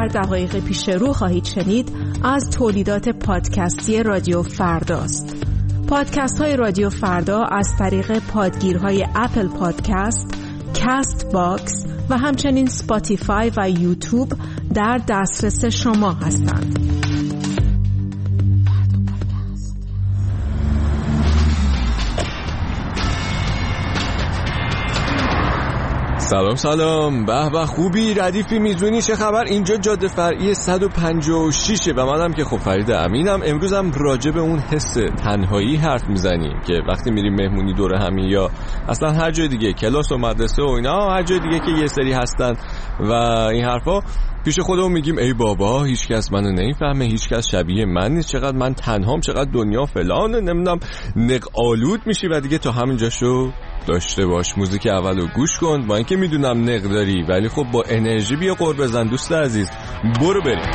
در دقایق پیش رو خواهید شنید از تولیدات پادکستی رادیو فرداست. پادکست های رادیو فردا از طریق پادگیرهای اپل پادکست، کست باکس و همچنین سپاتیفای و یوتیوب در دسترس شما هستند. سلام به به، خوبی؟ ردیفی میزونی؟ چه خبر؟ اینجا جاده فرعی 156 و منم که خب فرید امینم. امروزم راجع به اون حس تنهایی حرف میزنیم که وقتی میریم مهمونی دور همی یا اصلا هر جای دیگه، کلاس و مدرسه و اینا، هر جای دیگه که یه سری هستن و این حرفا، پیش خودمون میگیم ای بابا هیچ کس منو نمیفهمه، هیچ کس شبیه من نیست، چقدر من تنهام، چقدر دنیا فلانه، نمیدونم، نق آلود میشی. و دیگه تا همینجاشو داشته باش، موزیک اولو گوش کن، با اینکه میدونم نق داری ولی خب با انرژی بیا قرب بزن دوست عزیز. برو بریم.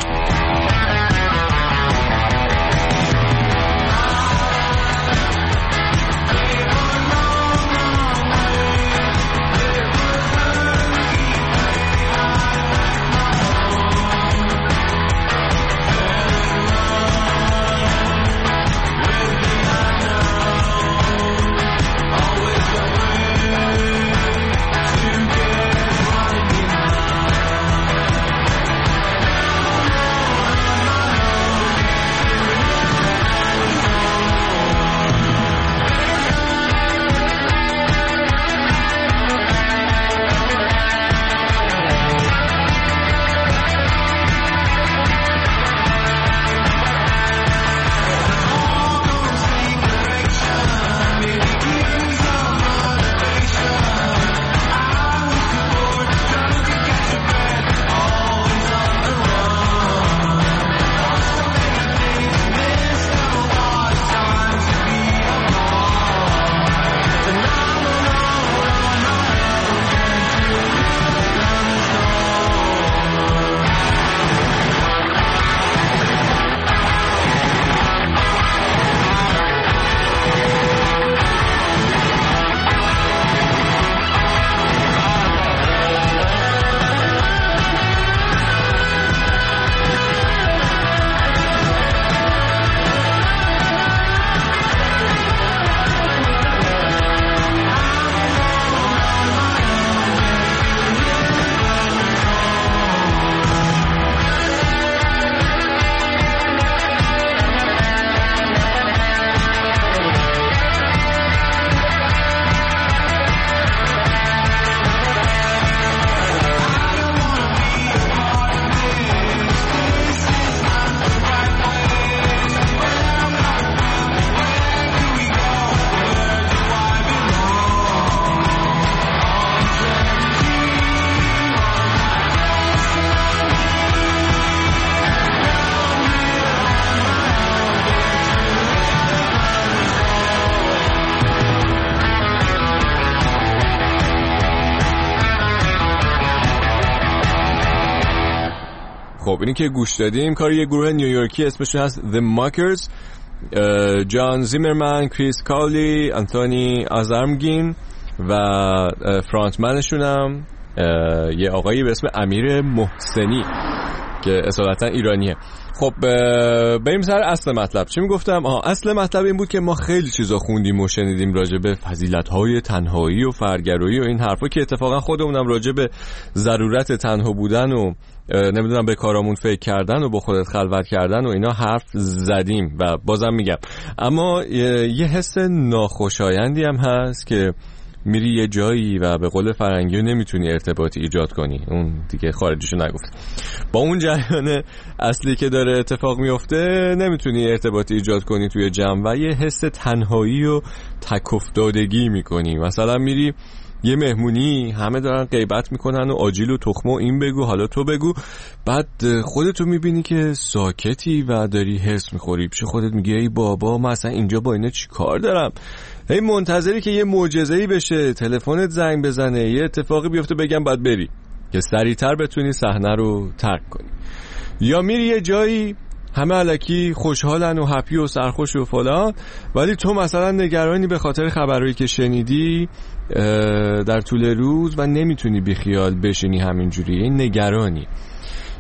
خب اینی که گوش دادیم کار یه گروه نیویورکی اسمشون هست The Mockers. جان زیمرمن، کریس کالی، آنتونی آزارمگین و فرانتمنشون هم یه آقایی به اسم امیر محسنی که اصالتا ایرانیه. خب بریم سر اصل مطلب. چی میگفتم؟ اصل مطلب این بود که ما خیلی چیزا خوندیم و شنیدیم راجع به فضیلت‌های تنهایی و فرگرایی و این حرفا که اتفاقا خودمونم راجع به ضرورت تنها بودن و نمیدونم به کارامون فکر کردن و با خودت خلوت کردن و اینا حرف زدیم و بازم میگم، اما یه حس ناخوشایندی هم هست که میری یه جایی و به قول فرنگی نمیتونی ارتباطی ایجاد کنی. اون دیگه خارجیشو نگفت. با اون جریان اصلی که داره اتفاق میفته نمیتونی ارتباطی ایجاد کنی توی جمع و یه حس تنهایی و تک افتادگی میکنی. مثلا میری یه مهمونی، همه دارن غیبت میکنن و آجیل و تخمه و این بگو حالا تو بگو، بعد خودتو میبینی که ساکتی و داری هرس میخوری. پیش خودت میگی ای بابا من اصلا اینجا با اینا چی کار دارم؟ هی منتظری که یه معجزه‌ای بشه، تلفنت زنگ بزنه، یه اتفاقی بیفته بگم بعد بری که سریعتر بتونی صحنه رو ترک کنی. یا میری یه جایی همه الکی خوشحالن و هپی و سرخوش و فلان، ولی تو مثلا نگرانی به خاطر خبرایی که شنیدی در طول روز و نمیتونی بیخیال بشینی همینجوری، این نگرانی.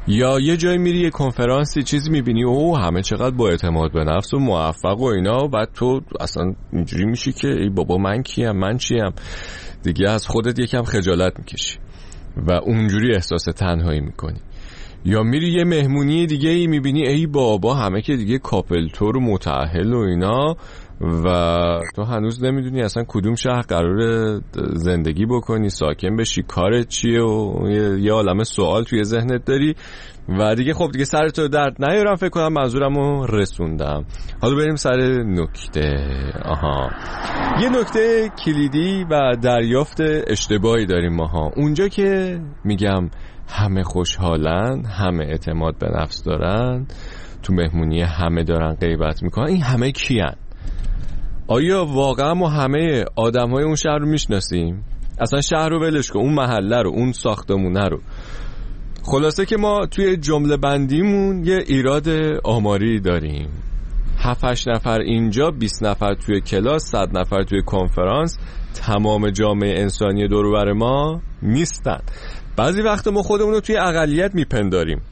یا یه جای میری یه کنفرانسی چیزی میبینی اوه همه چقدر با اعتماد به نفس و موفق و اینا، بعد تو اصلا اینجوری میشی که ای بابا من کیم، من چیم، دیگه از خودت یکم خجالت میکشی و اونجوری احساس تنهایی میکنی. یا میری یه مهمونی دیگه ای میبینی ای بابا همه که دیگه کاپلتور و متأهل و اینا و تو هنوز نمیدونی اصلا کدوم شهر قرار زندگی بکنی، ساکن بشی، کارت چیه و یه عالمه سوال توی ذهنت داری و دیگه خب دیگه سرتو درد نیارم، فکر کنم منظورمو رسوندم. حالا بریم سر نکته. یه نکته کلیدی و دریافت اشتباهی داریم ماها اونجا که میگم همه خوشحالن، همه اعتماد به نفس دارن، تو مهمونی همه دارن غیبت میکنن، این همه کیان؟ آیا واقعا ما همه آدم‌های اون شهر رو میشناسیم؟ اصلا شهر رو ولش کن، اون محله رو، اون ساختمونه رو. خلاصه که ما توی جمله بندیمون یه ایراد آماری داریم. 7-8 نفر اینجا، 20 نفر توی کلاس، 100 نفر توی کنفرانس، تمام جامعه انسانی دور و بر ما نیستن. بعضی وقت ما خودمون رو توی اقلیت میپنداریم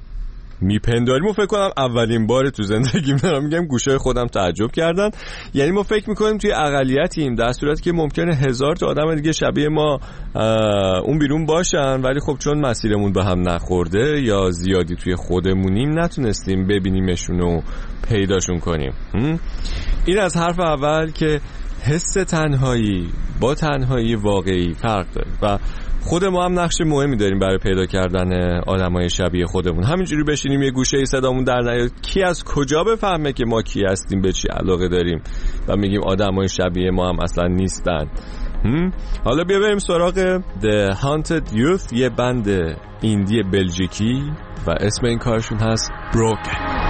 و فکر کنم اولین بار تو زندگیم دارم میگم گوشای خودم تعجب کردن. یعنی ما فکر میکنیم توی اقلیتیم، در صورتی که ممکنه 1000 تا آدم دیگه شبیه ما اون بیرون باشن، ولی خب چون مسیرمون به هم نخورده یا زیادی توی خودمونیم نتونستیم ببینیمشون و پیداشون کنیم. این از حرف اول که حس تنهایی با تنهایی واقعی فرق داره و خود ما هم نقش مهمی داریم برای پیدا کردن آدمای شبیه خودمون. همینجوری بشینیم یه گوشه ای صدامون در نیاد، کی از کجا بفهمه که ما کی هستیم، به چی علاقه داریم و میگیم آدمای شبیه ما هم اصلا نیستن. حالا بیا بریم سراغ The Haunted Youth، یه بند ایندی بلژیکی و اسم این کارشون هست Broken.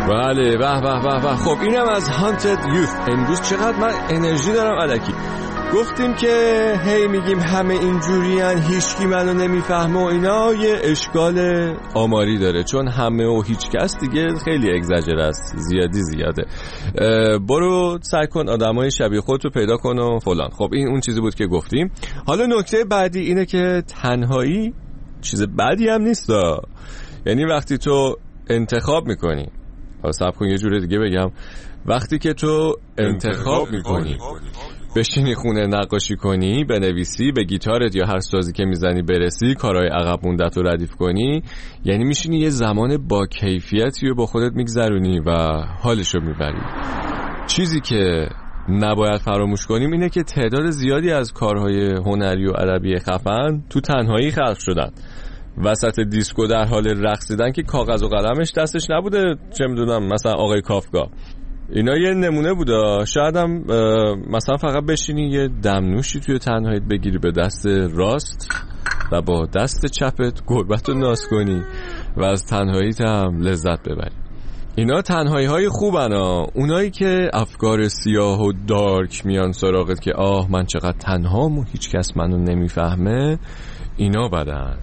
بله به. خب اینم از Haunted Youth. امروز چقدر من انرژی دارم الکی. گفتیم که هی میگیم همه اینجورین، هیچکی منو نمیفهمه و اینا، یه اشکال آماری داره، چون همه و هیچ کس دیگه خیلی اگزاجر است، زیاده. برو سعی کن آدمای شبیه خودتو پیدا کن و فلان. خب این اون چیزی بود که گفتیم. حالا نکته بعدی اینه که تنهایی چیز بدی هم نیستا. یعنی وقتی تو انتخاب میکنی، صبر کن یه جور دیگه بگم، وقتی که تو انتخاب میکنی بشینی خونه نقاشی کنی، بنویسی، به گیتارت یا هر سازی که میزنی برسی، کارهای عقب موندت رو ردیف کنی، یعنی میشینی یه زمان با کیفیتی رو با خودت میگذرونی و حالشو میبری. چیزی که نباید فراموش کنیم اینه که تعداد زیادی از کارهای هنری و ادبی خفن تو تنهایی خلق شدن. وسط دیسکو در حال رقصیدن که کاغذ و قلمش دستش نبوده، چه میدونم مثلا آقای کافکا. اینا یه نمونه بوده. شاید هم مثلا فقط بشینی یه دمنوشی توی تنهاییت بگیری به دست راست و با دست چپت گربت رو ناز کنی و از تنهاییت هم لذت ببری. اینا تنهایی های خوبن ها. اونایی که افکار سیاه و دارک میان سراغت که من چقدر تنهام و هیچ کس منو نمیفهمه، اینا بدن.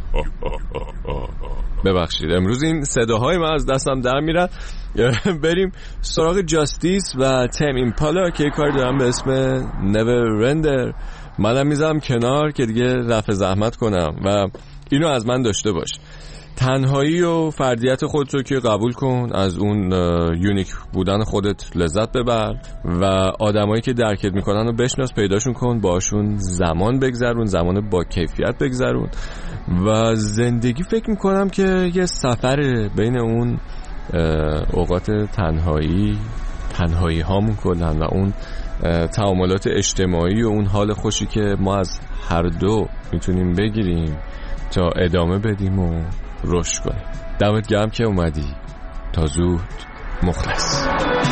ببخشید امروز این صداهای من از دستم در میرن. بریم سراغ جاستیس و تیم ایمپالا که کار دارم به اسم نورندر. منم میذارم کنار که دیگه رفع زحمت کنم و اینو از من داشته باش. تنهایی و فردیت خودت رو که قبول کن، از اون یونیک بودن خودت لذت ببر و آدمایی که درکت میکنن رو بشناس، پیداشون کن، باشون زمان بگذرون، زمان با کیفیت بگذرون. و زندگی فکر میکنم که یه سفر بین اون اوقات تنهایی هامون کلن و اون تعاملات اجتماعی و اون حال خوشی که ما از هر دو میتونیم بگیریم تا ادامه بدیم و رشد کنیم. دمت گرم که اومدی. تا زود. مخلص.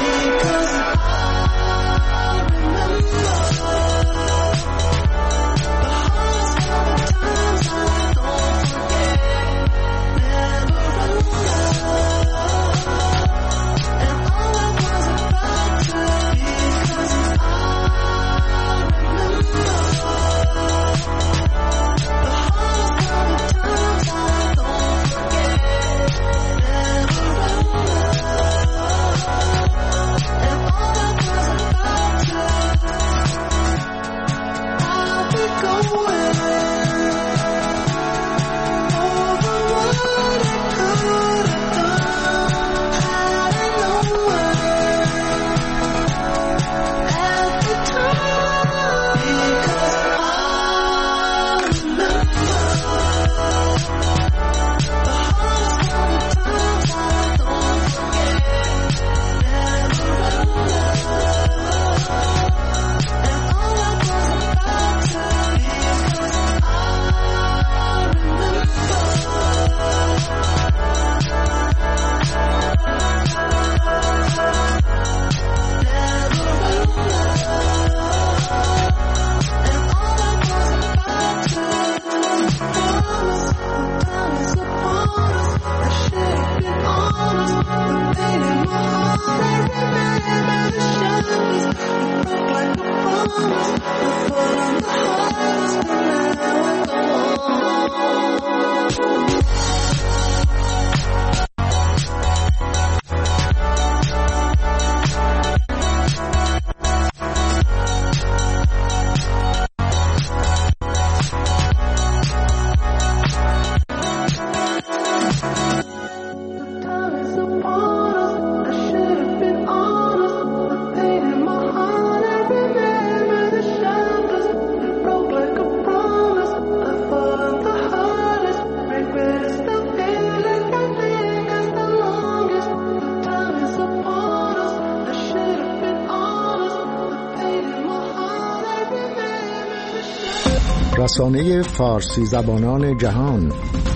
رسانه فارسی زبانان جهان،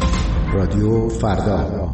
رادیو فردا.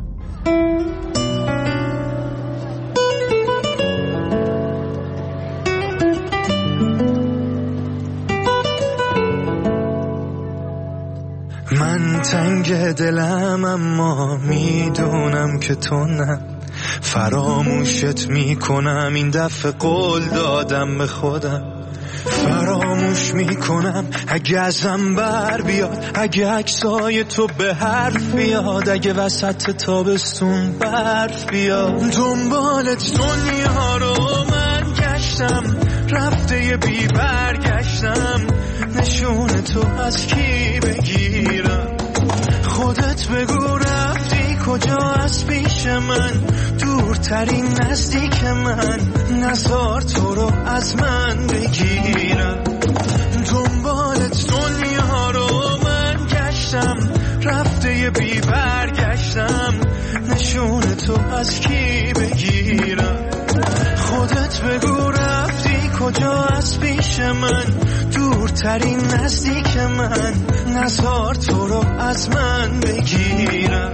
من تنگ دلم اما میدونم که تو نه، فراموشت میکنم، این دفعه قول دادم به خودم فراموش میکنم. اگه ازم بر بیاد، اگه عکسای تو به حرف بیاد، اگه وسط تابستون برف بیاد. دنبالت دنیا رو من گشتم، رفته بی برگشتم. نشون تو از کی بگیرم؟ خودت بگو رفتی کجا از پیش من؟ دورترین نزدیک من، نزار تو رو از من بگیرم. دنبالت دنیا رو من گشتم، رفته بی برگشتم. نشون تو از کی بگیرم؟ خودت بگو رفتی کجا از پیش من؟ دورترین نزدیک من، نزار تو رو از من بگیرم.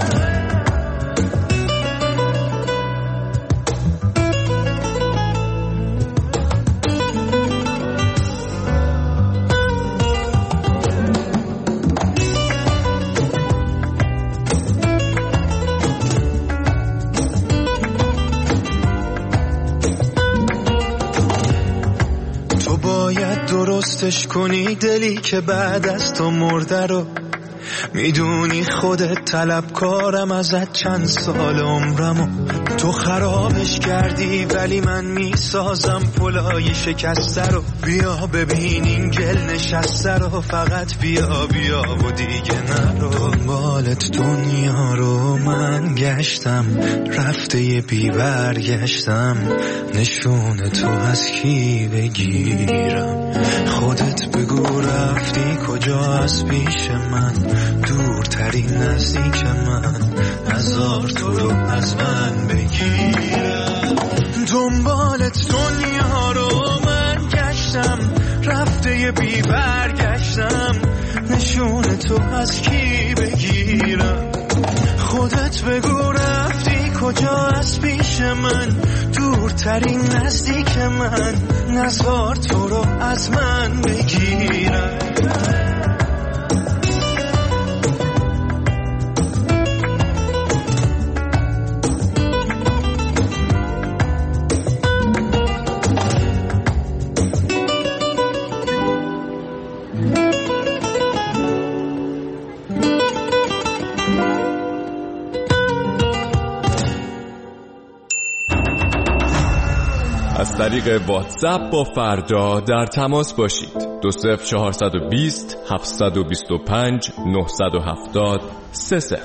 درستش کنی دلی که بعد از تو مرده رو. میدونی خودت طلبکارم ازت چند سال عمرمو. تو خرابش کردی ولی من میسازم پلای شکسته رو. بیا ببین این گل نشسته رو، فقط بیا بیا و دیگه نرو. دنبالت دنیا رو من گشتم، رفته بی برگشتم. نشون تو از کی بگیرم؟ خودت بگو رفتی کجا از پیش من؟ دورترین نزدیک من، نزار تو رو از من بگیرم. دنبالت دنیا رو من گشتم، رفته بی برگشتم. نشون تو از کی بگیرم؟ خودت بگو رفتی کجا از پیش من؟ دورترین نزدیک من، نزار تو رو از من بگیرم. از طریق واتساپ با فردا در تماس باشید. 20420 725 970 30.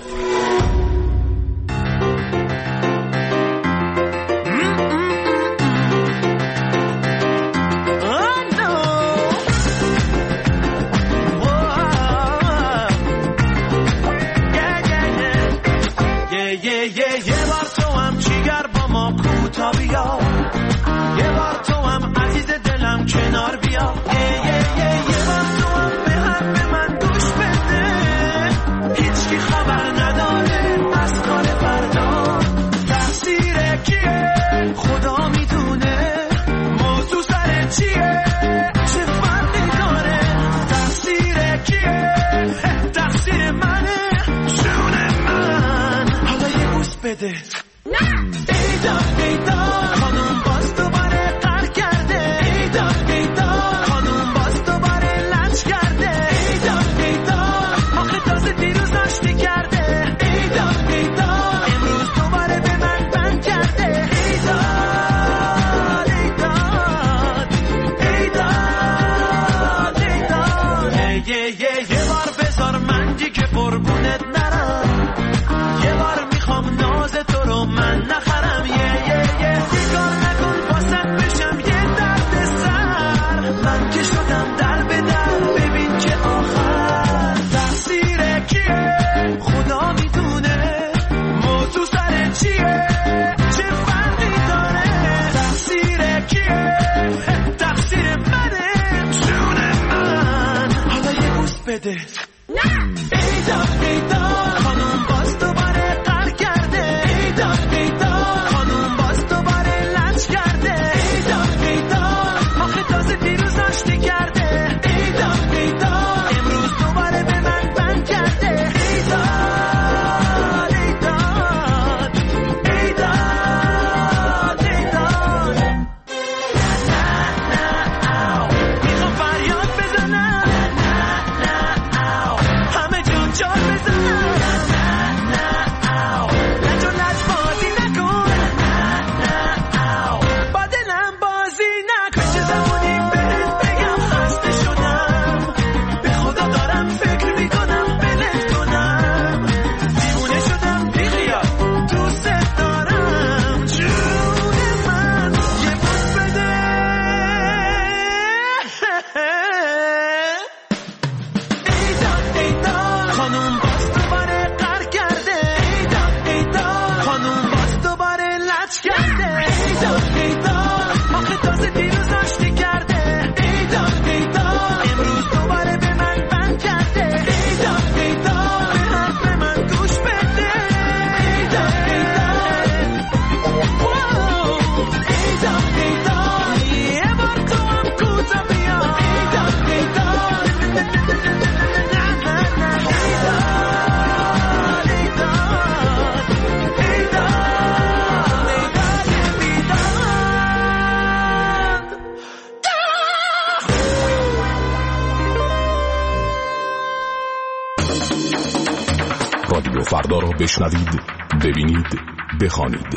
رادیو فردا را بشنوید، ببینید، بخوانید.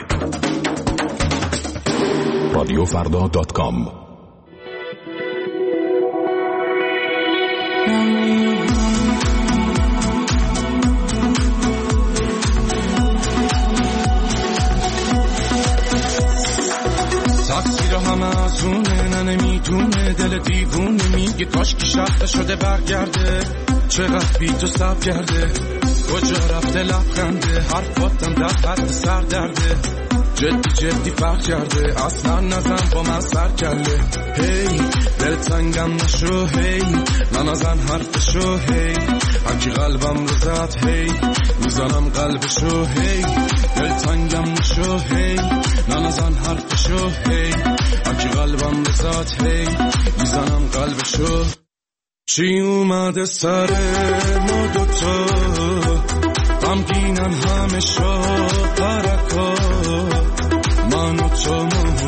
radiofrda.com. تقصیر همه از اونه، نمیدونه دل دیوونه، میگه کاش که شخص شده برگرده، چقدر بی تو سب کرده، کجا رفته لبخنده، حرفاتم در حد سر درده، جدی فرق کرده، اصلا نزن با من سر کله، هی دل تنگم نشو، هی نزن حرفشو، هی هرکی قلبم رو زد، هی میزنم قلبشو، هی دل تنگم نشو، هی نزن حرفشو، هی هرکی قلبم رو زد، هی میزنم قلبشو. چی اومده سر ما دوتا، غمگینن همه پرکا، من و تو ما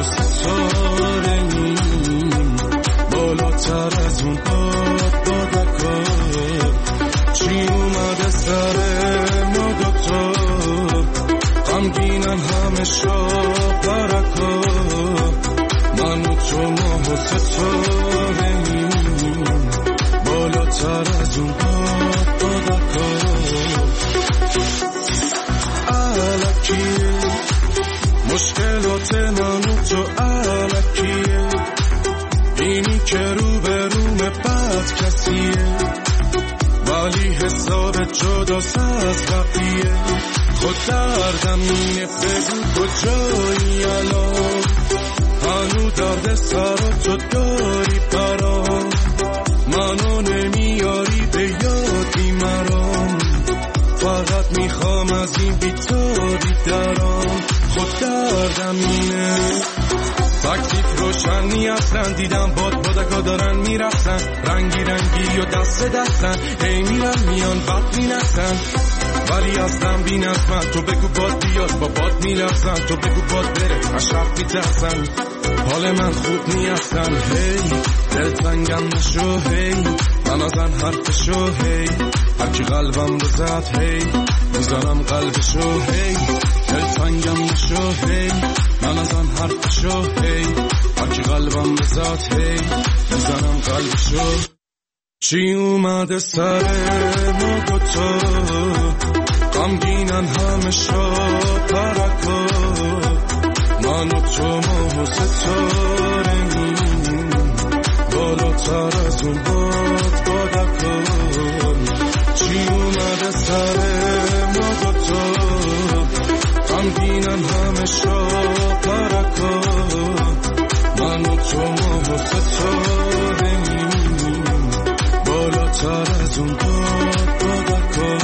ستاره‌ایم، بالاتر از اون بادکا. چی اومده سر ما دوتا، غمگینن همه پرکا، من و تو ما ستاره‌ایم، بالاتر از اون بادکا. الکیه مشکلات من و تو، الکیه اینی که رو به روم بد کسیه، ولی حساب جداست از بقیه. خود دردم اینه بگو کجایی الان، هنو درد سر تو داری برام، منو نمیاری به یادی مرام، فقط میخوام از این بیتاری درام. خود دردم اینه تکلیف روشنی اصلا، دیدم بادکا دارن میرفتن، رنگی و دستن، هی میرن میان بد مینفتن، ولی اصلا بی نظمن. تو بگو باد بیاد با باد میلرزن، تو بگو باد بره اشرف میترسن، حال من خوب نیستن. هی دل تنگم نشو، هی نزن حرفشو، هی هرکی قلبم رو زد، هی میزنم قلبشو، هی دل تنگم نشو، هی نزن حرفشو، هی هرکی قلبم رو زد، هی میزنم قلبشو. چی اومده سر ما دوتا، غمگینن همه پرکا، من و تو ما ستاره‌ایم، بالاتر از اون بادکا. چی اومده سر ما دوتا، غمگینن همه پرکا، من و تو ما ستاره‌ایم، بالاتر از اون بادکا.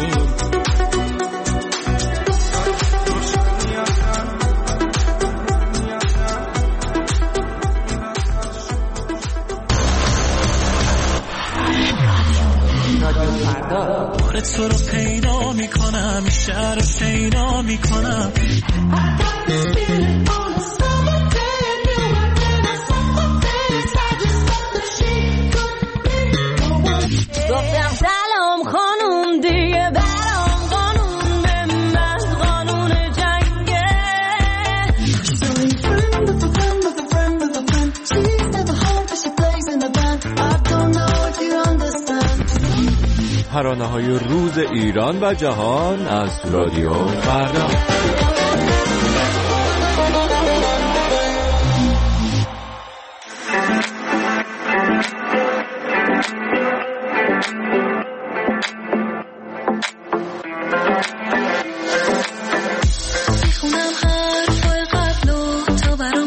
تو رو پیدا میکنم، این شهر رو پیدا میکنم. گفتم سلام خانوم، دیگه برام قانون به من قانون جنگه. ترانه‌های روز ایران و جهان از رادیو فردا. میخونم حرفای قبل و تو برام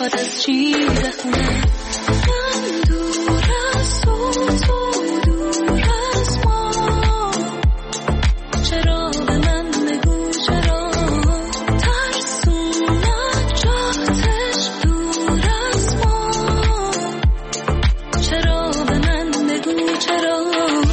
میخواد از چی بخونه. من دور از تو دور از ما، چرا به من بگو چرا ترسون نجاتش دور از ما، چرا به من بگو چرا.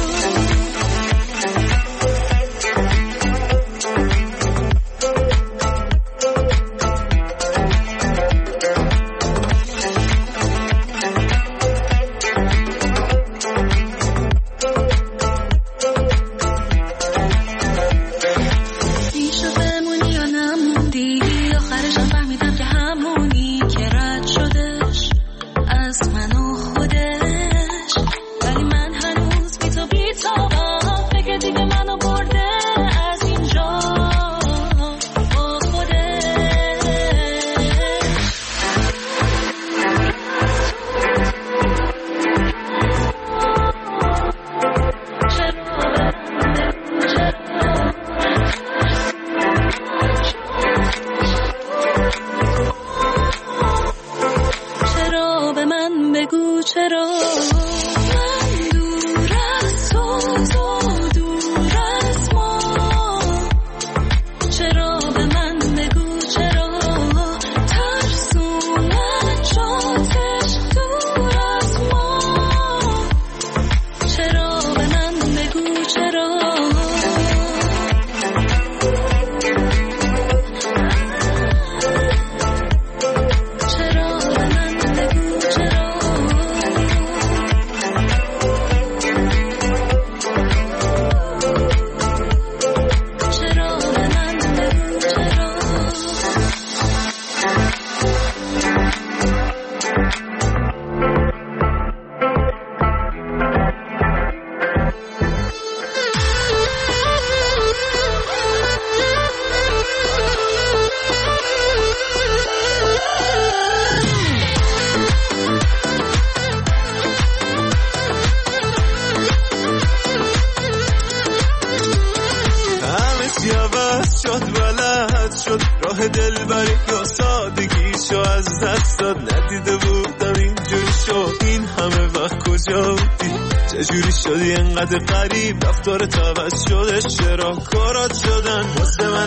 قریب رفتار عوض شده، چرا کارات شدن واسه من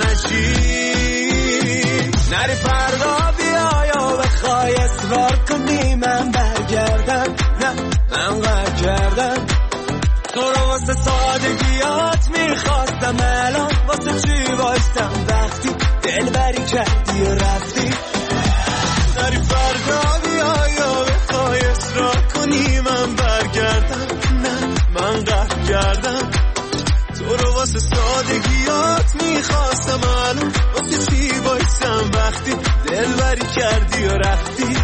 عجیب. نری فردا بیا یا بخوای اصرار کنی من برگردم، نه من قهر کردم تو رو واسه سادگیات میخواستم، الان واسه چی وایستم وقتی دل بری کردی و رفتی. نری فردا بیا یا بخوای اصرار کنی من برگردم، نه من قهر کردم تو رو واسه سادگیات میخواستم، الان واسه چی وایسم وقتی دل بری کردی و رفتی.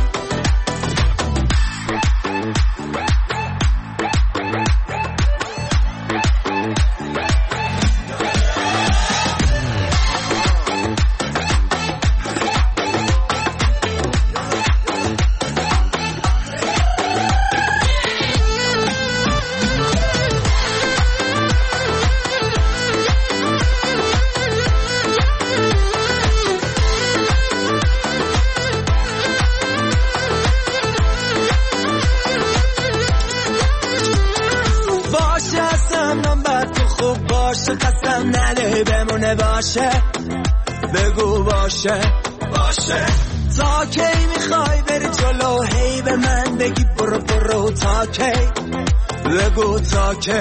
باشه بگو باشه تا کی میخوای بری جلو، هی به من بگی برو برو تا کی، بگو تا کی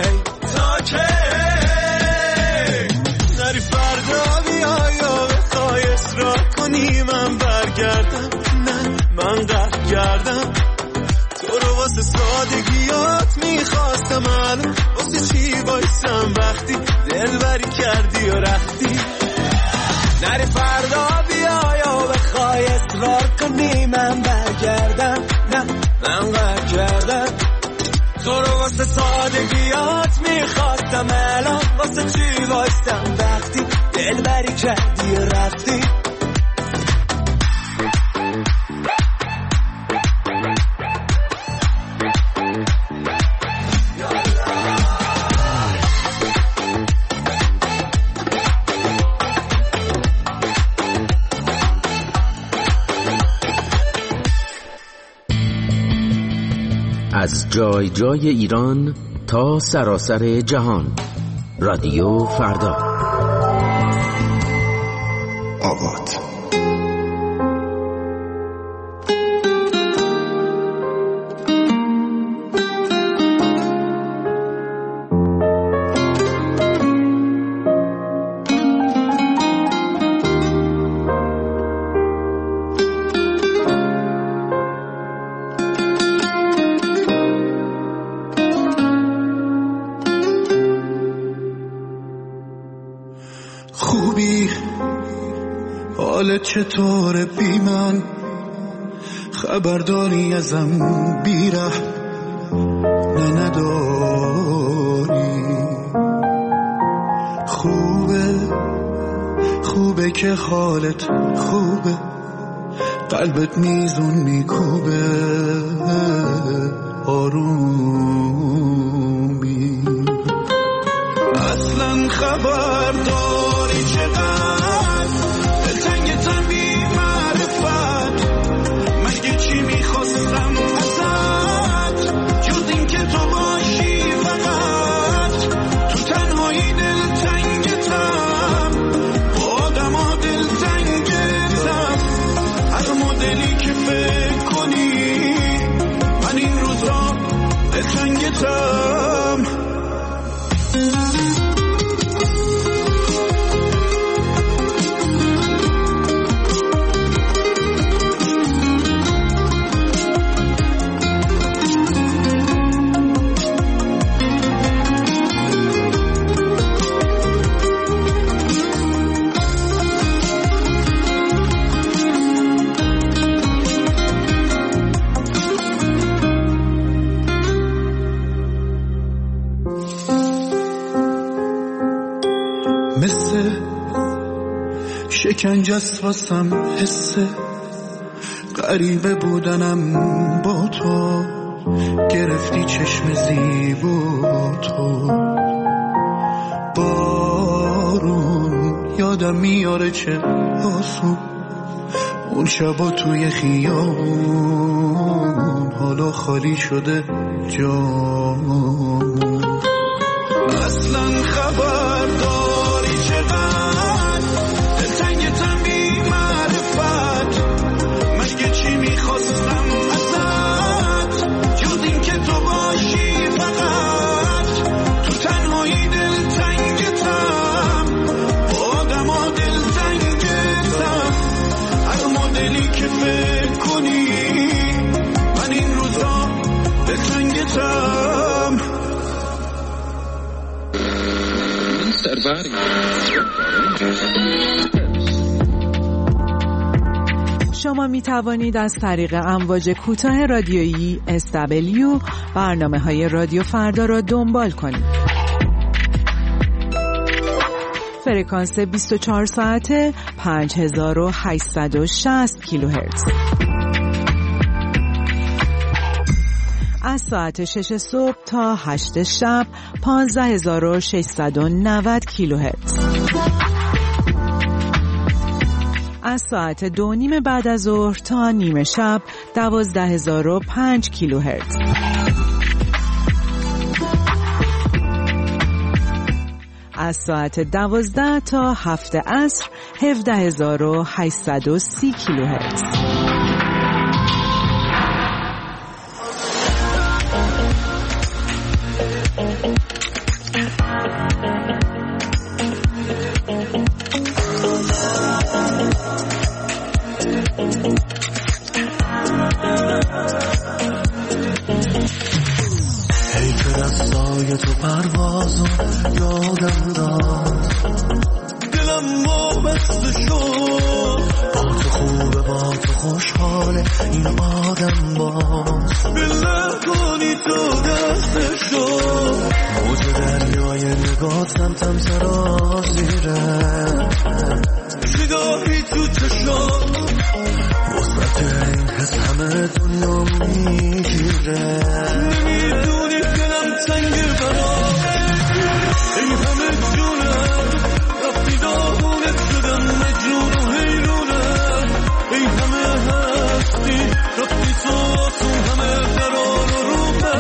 نری فردا بیا یا بخوای اصرار کنی من برگردم، نه من قهر کردم تو رو واسه سادگیات میخواستم، الان واسه چی وایسم وقتی دل بری کردی و رفتی. نری فردا بیا یا بخوای اصرار کنی من برگردم، نه من قهر کردم تو رو واسه سادگیات میخواستم، الان واسه چی وایستم وقتی دل بری کردی و رفتی. از جای جای ایران تا سراسر جهان. رادیو فردا. آباد. خوبی حالت چطوره بی من؟ خبرداری ازم بیره نه نداری؟ خوبه که حالت خوبه، قلبت میزون میکوبه آرومی. اصلا خبرداری چقدر دلتنگتم بی معرفت؟ مگه چی میخواستم ازت جز این که تو باشی فقط؟ تو تنهایی دلتنگتم، با آدم ها دلتنگتم، هر مدلی که فکر کنی من این روزا دلتنگتم. مثل شکنجه است واسم حسه غریبه بودنم با تو، گرفتی چشم زیبا تو. بارون یادم میاره چه آسون اون شبا توی خیابون، حالا خالی شده جامون. اصلا خبرداری چقدر دلتنگتم بی معرفت؟ مگه چی میخواستم ازت جز این که تو باشی فقط؟ تو تنهایی دلتنگتم، با آدم ها دلتنگتم، هر مدلی که فکر کنی من این روزا دلتنگتم. شما می توانید از طریق امواج کوتاه رادیویی SW برنامه‌های رادیو فردا را دنبال کنید. فرکانس 24 ساعته 5860 کیلوهرتز. از ساعت 6 صبح تا 8 شب 15690 کیلوهرتز. از ساعت 2:30 بعد از ظهر تا نیمه شب 12005 کیلوهرتز. از ساعت 12 تا 7 عصر 17830 کیلوهرتز. تو پروازو یادم داد، دلم وابسته شد، با تو خوبه با تو خوشحاله این آدم باز. بله کنی تو دسته شد، موج دریای نگاه سمتم سرازیره، نگاهی تو چشم وسط این حس همه دنیا میگیره. نمیدونی دلم تنگه برام، این همه جونم رفتی داغونت شدم مجنون و حیرونم. این همه هستی رفتی تو همه قرار و رو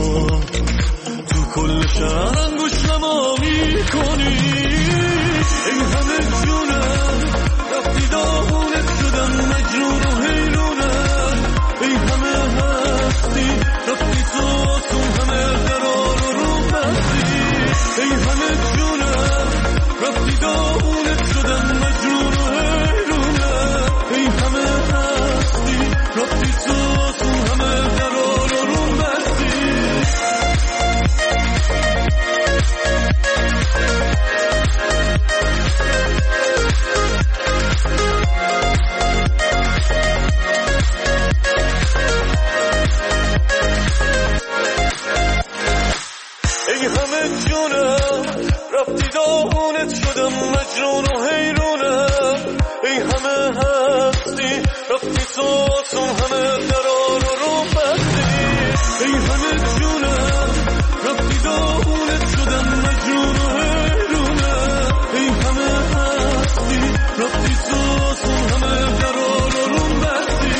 تو کل شهر انگوش نما میکنی. این همه جونم رفتی داغونت شدم مجنون و حیرونم. این همه هستی رفتی تو آسون همه قرار رو بستی. این همه جونم رفتی داغونت شدم مجنون و حیرونم. این همه هستی رفتی تو آسون همه قرار رو بستی. ای همه جونم رفتی داغونت شدم مجنون و حیرونم. ای همه هستی رفتی تو آسون همه قرار رو بستی. ای همه جونم رفتی داغونت شدم مجنون و حیرونم. ای همه هستی رفتی تو آسون همه قرار رو بستی.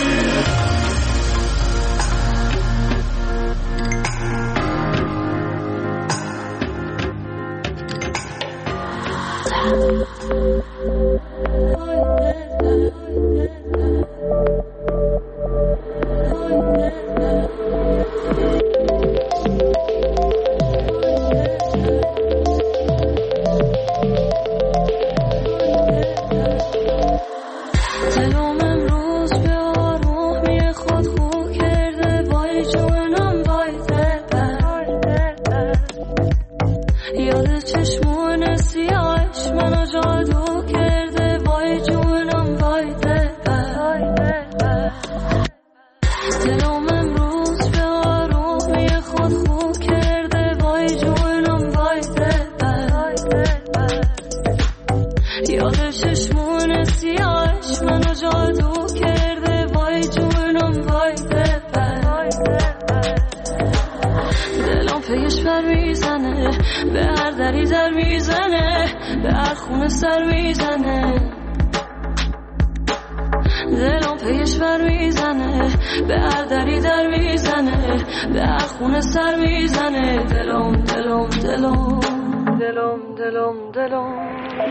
دلم امروز به آرومی خود خو کرده. وای جونم وای دلبر. یاد چشمون سیاهش منو جادو کرده. وای جونم وای دلبر. دلم امروز به آرومی خود خو کرده. وای جونم وای دلبر. یاد چشمون سیاهش منو جادو کرده. وای جونم وای دلبر. دلم پیش بر میزنه، به هر دری در میزنه، به هر خونه سر میزنه. دلم پیش بر میزنه، به هر دری در میزنه، به هر خونه سر میزنه. دلم دلم دلم دلم دلم دلم.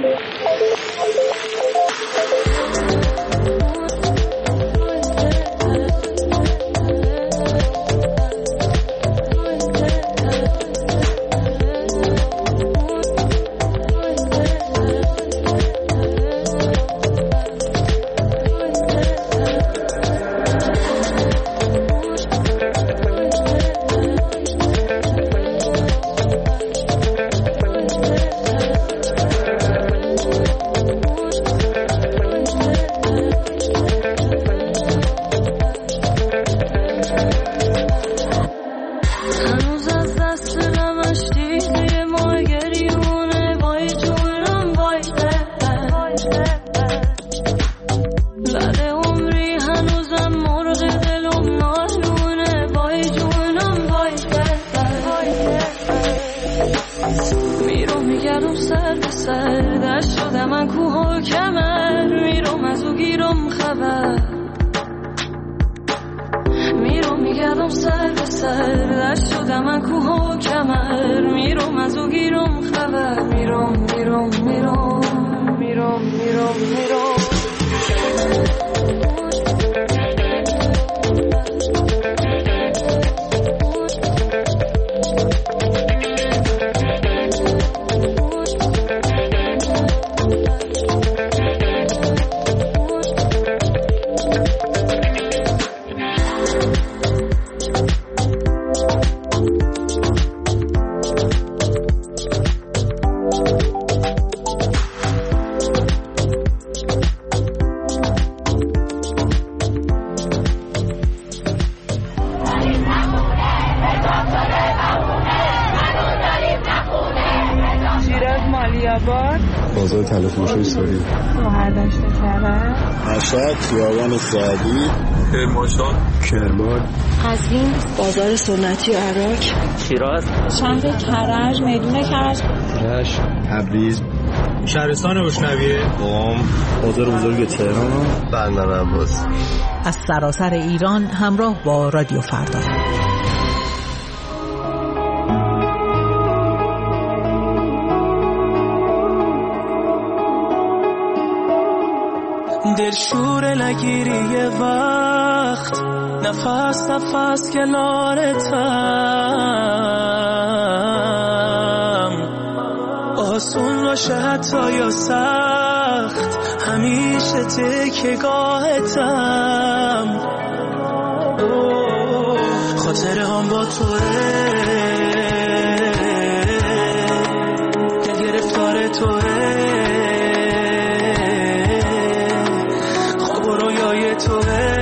بازار تلفروشی سوری برداشت کردن مشهد خیابان سعدی کرمانشاه کرمان قزوین بازار سنتی عراق شیراز شهر کرج میدون کرج رشت تبریز شهرستان روشنویه قم بازار بزرگ تهران بندر عباس. از سراسر ایران همراه با رادیو فردا. دلشور نگیری یه وقت، نفس نفس کنارتم، آسون باشه حتی یا سخت، همیشه تکیه‌گاهتم، خاطره هم با توه، دل گرفتار توه، خواب و رویای توه،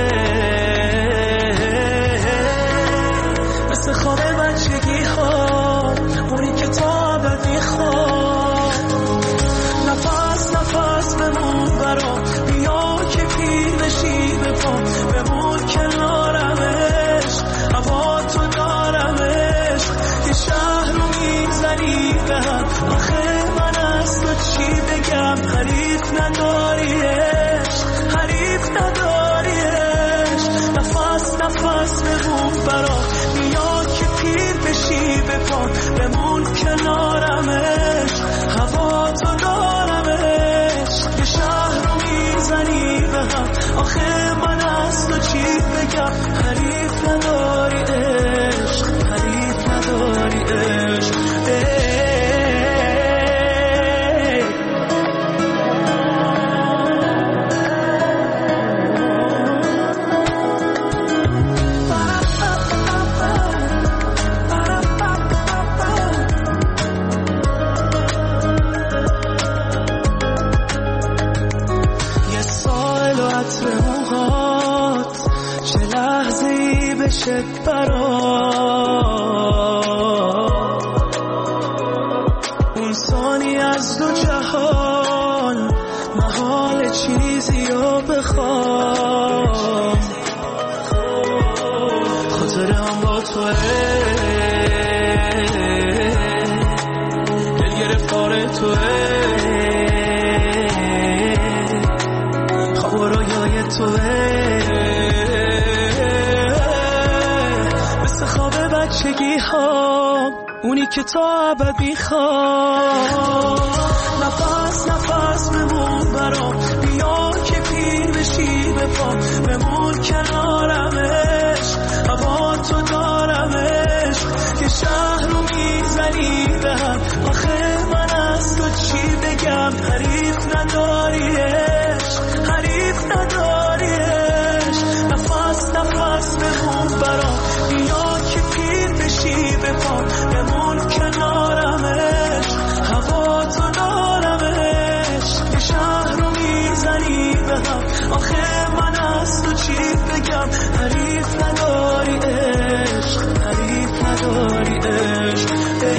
مثل خواب بچگی ها، اونی که تا ابد میخواد، نفس نفس بمون برام، بیا که پیر بشی بپام، بمون کنارمش، هوا تو دارمش، یه شهر رو میزنی به هم، آخه من از تو چی بگم، حریف نداریش، حریف نداریش، نفس نفس بمون برام، بیا که پیر بشی بپام، بمون کنارمش، هوا تو دارمش، یه شهر رو میزنی به هم، آخه من از تو چی بگم، حریف نداری عشق، حریف نداری عشق. یه سال و عطر موهات، چه لحظه‌ای بشه برات، اون ثانی از دو جهان، محال چیزی رو بخوام، خاطره هم با توه، دل گرفتار توه، خواب و رویای توه، مثل خواب بچگی ها، اونی که تا ابد میخواد، نفس نفس بمون برام، بیا که پیر بشی بپام، بمون کنارمش، هوا تو دارمش، که شهر رو میزنی به هم، آخه من از تو چی بگم، حریف نداریش، حریف نداریش، نفس نفس بمون برام، بیا که پیر بشی بپام، بمون کنارمش، هوا تو دارمش، یه شهر رو میزنی به هم، آخه من از تو چی بگم، حریف نداری عشق، حریف نداری عشق.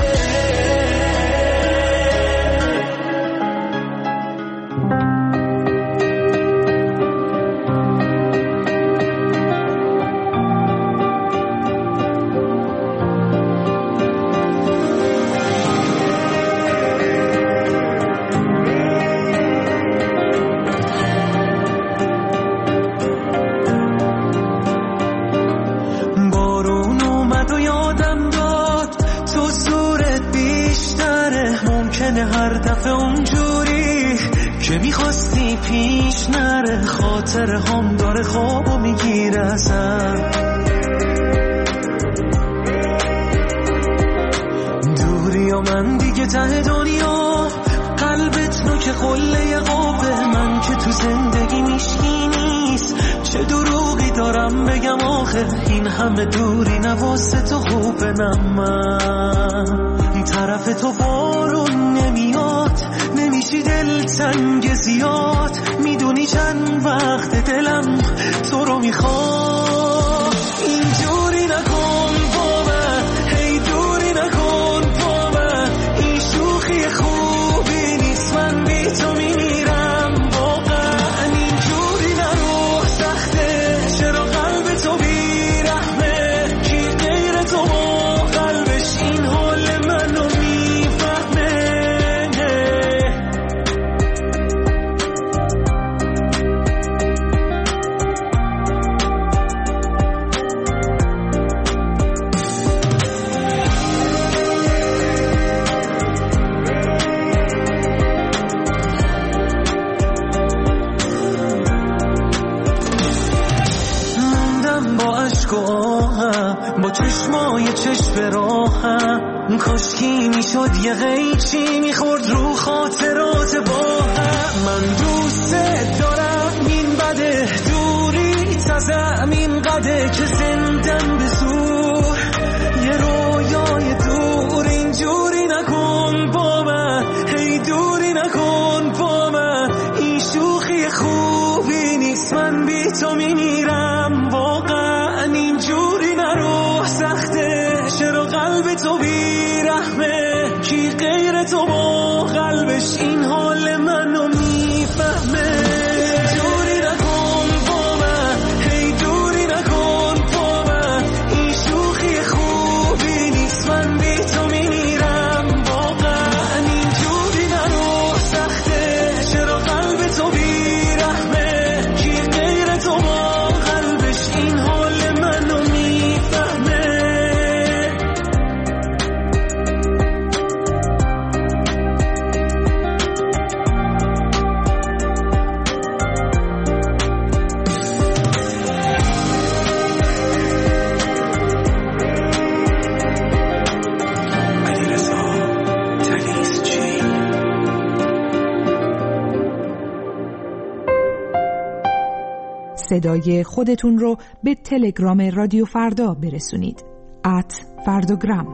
هر دفعه اونجوری که میخواستی پیش نره، خاطر هم داره خوابو میگیره ازم، دوری و من دیگه ته دنیا، قلبت نوک قله قابه، من که تو زندگی میشکی نیست، چه دروغی دارم بگم آخه، این همه دوری نواسه تو خوبه، من طرف تو بارون نمیاد، نمیشی دل تنگ زیاد، میدونی چند وقت دلم تو رو میخواد، اینجوری نکن با من، هی دوری نکن با من، این شوخی خوبی نیست، من بی تو میمیرم واقعا، اینجوری نرو سخته، چرا قلب تو بیرحمه، کی غیر تو با قلبش این حال منو میفهمه، کاشکی میشد یه قیچی میخورد رو خاطرات با هم. من دوست دارم این بده دوری تازم این قده که زندم به زور یه رویای دور اینجوری نکن با من هی دوری نکن با من این شوخی خوبی نیست من بی تو میمیرم واقعا اینجوری نرو سخته چرا قلب تو بی رحمه کی غیر تو با قلبش این حال منو میفهمه دوری نکن با من هی دوری نکن با من این شوخی خوبی نیست من بی تو میمیرم واقعا اینجوری نرو سخته چرا قلب تو بی رحمه کی غیر تو با قلبش این حال منو میفهمه. صدای خودتون رو به تلگرام رادیو فردا برسونید @فردوگرام.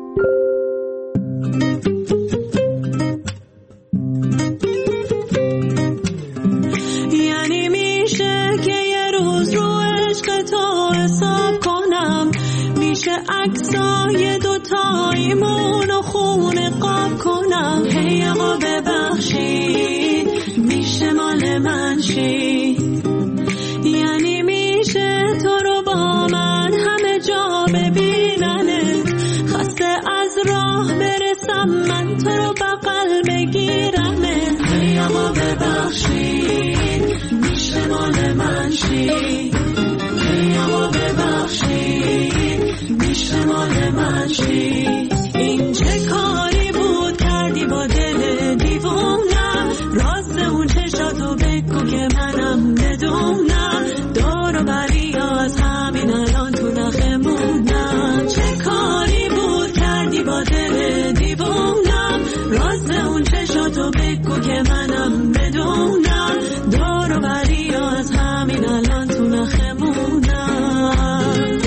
یعنی میشه که یه روز رو عشق تو حساب کنم میشه عکسای دوتاییمون و خونه قاب کنم هی آقا ببخشید میشه مال من شید یعنی میشه تو رو با من همه جا ببیننه خسته از راه برسم من تو رو بغل بگیرمه هی آقا ببخشید میشه مال من شید هی آقا ببخشید میشه مال من شید این چه کاری بود کردی با دل دیوونم راست اون چشاتو بگو که منم بدونم دور بری از همین الان تو نخمونم چه کاری بود کردی با دل دیوونم راست اون چشاتو بگو که منم بدونم دور بری از همین الان تو نخمونم.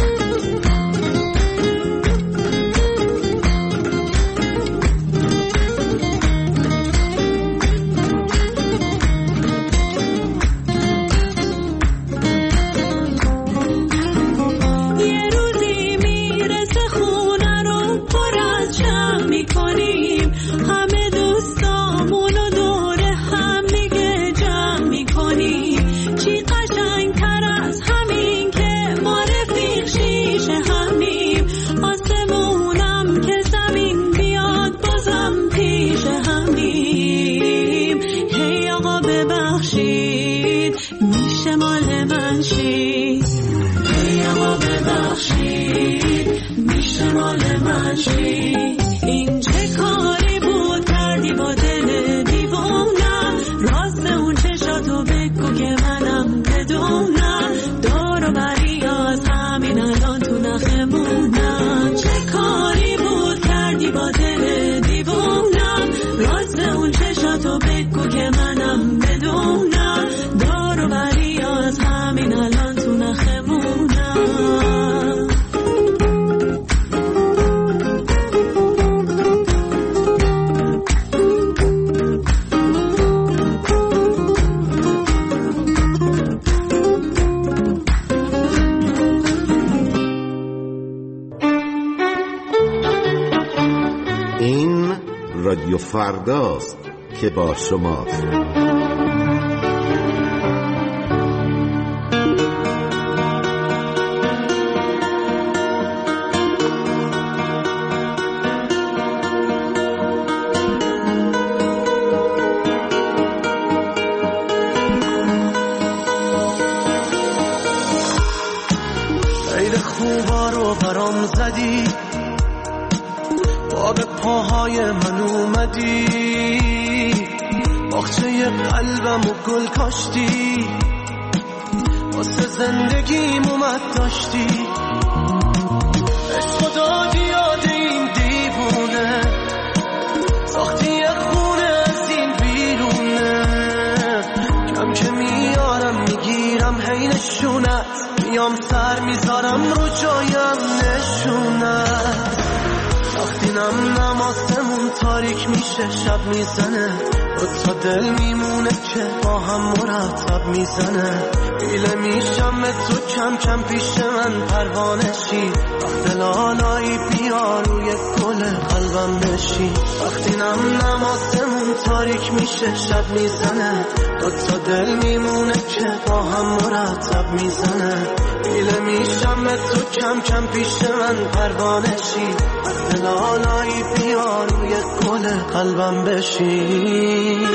این چه کاری بود کردی با دل دیوونم راست اون چشاتو بگو که منم بدونم دور بری از همین الان تو نخمونم چه کاری بود کردی با دل دیوونم راست اون چشاتو بگو که منم بدونم دور بری از همین الان تو نخمونم. رادیو فرداست که با شماست. خیلی خوبا رو برام زدی با به پاهای من اومدی باغچه قلبم و گل کاشتی واسه زندگیم اومد داشتی عشق دادی یاد این دیوون میام سر میذارم رو جایم نشونت. وقتی نمازمون تاریک میشه شب میزنه، دو تا دل میمونه که با هم مرتب میزنه. ایله میشم تو کم کم پیش من پروانشی، وقت لالایی بیا روی گل قلبم بشی. وقتی نمازمون تاریک میشه شب میزنه، دو تا دل میمونه که با هم مرتب میزنه. ایله میشم تو کم کم پیش من پروانشی، وقت لالایی بیا روی گل قلبم بشی.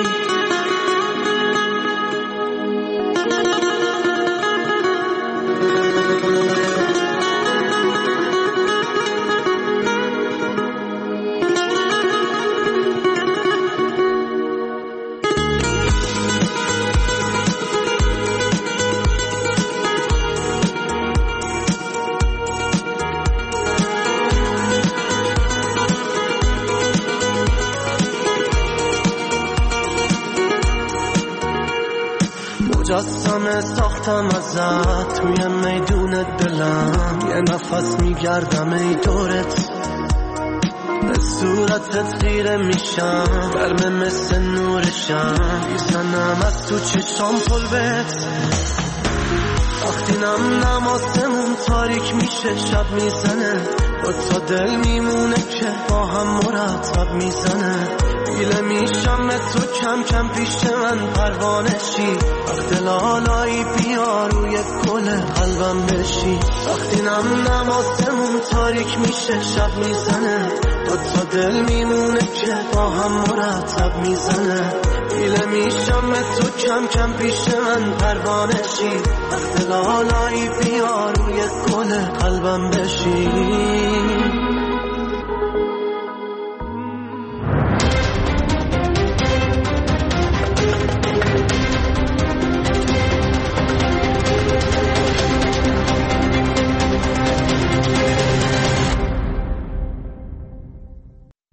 مجسمه ساختم ازت توی میدون دلم، یه نفس میگردم ای دورت، به صورتت خیره میشم، گرمه مثل نورشم، میزنم از تو چشام پلوت. وقتی نمازمون تاریک میشه شب میزنه، دو تا دل میمونه که با هم مرتب میزنه. ایله میشم تو کم کم پیش من پروانشی، وقت لالایی بیا روی گل قلبم بشی. وقتی نمازمون تاریک میشه شب میزنه، دو تا دل میمونه که با هم مرتب میزنه. ایله میشم تو کم کم پیش من پروانشی، وقت لالایی بیا روی گل قلبم بشی.